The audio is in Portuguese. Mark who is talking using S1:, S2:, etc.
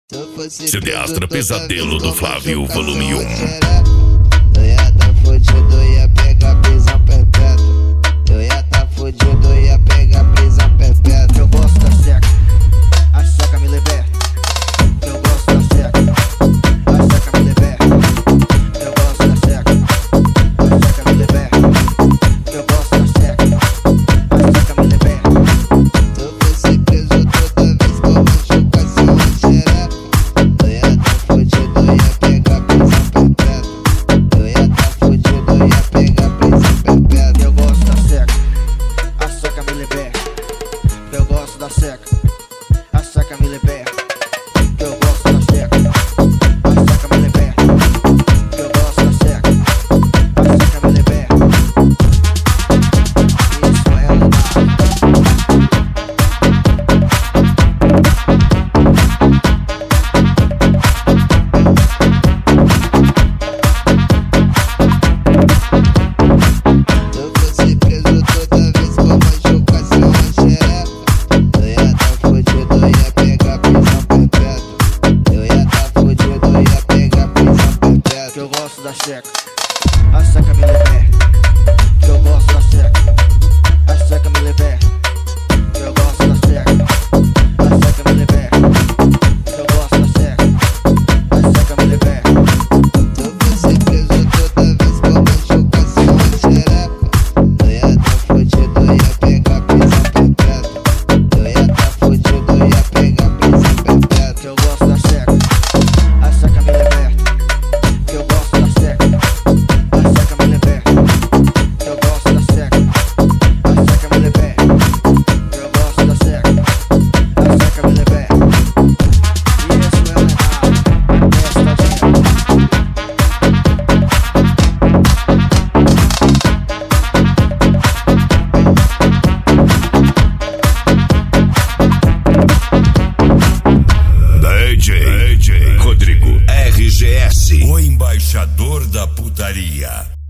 S1: CD Astra Pesadelo do Flávio, volume 1.
S2: Eu ia tá fudido, ia pegar prisão perpétua. Eu ia tá fudido, ia pegar prisão perpétua.
S3: Eu gosto da seca, a seca me liberta. Eu gosto da seca, a seca me liberta. Eu gosto da seca, a seca me liberta. Eu gosto da seca, a seca me liberta.
S2: Se eu fosse preso toda vez que eu machucasse uma xereca, eu ia tá fudido, ia pegar prisão perpétua. Eu ia tá fudido, ia pegar prisão perpétua.
S3: Eu gosto da seca, a seca me liberta. Eu gosto da seca, a seca me liberta. Eu gosto da seca, a seca me liberta. Eu gosto da seca, a seca me liberta. Isso é
S2: Se eu fosse preso toda vez que eu machucasse uma xereca, eu ia tá fudido, ia pegar prisão perpétua. Eu ia tá fudido, ia pegar prisão perpétua.
S3: eu gosto da seca, a seca me liberta. Eu gosto da seca, a seca me liberta. Eu gosto da seca, a seca me liberta. Eu gosto da seca, a seca me liberta.
S2: Se eu fosse preso toda vez que eu machucasse uma xereca, eu ia tá fudido, ia pegar prisão perpétua. Eu ia tá fudido, ia pegar prisão perpétua.
S3: Eu gosto da seca, a seca me liberta. Eu gosto da seca, a seca me liberta. Eu gosto da seca, a seca me liberta. Eu gosto da seca, a seca me liberta. E isso é a festa
S1: DJ Rodrigo RGS, o embaixador da putaria.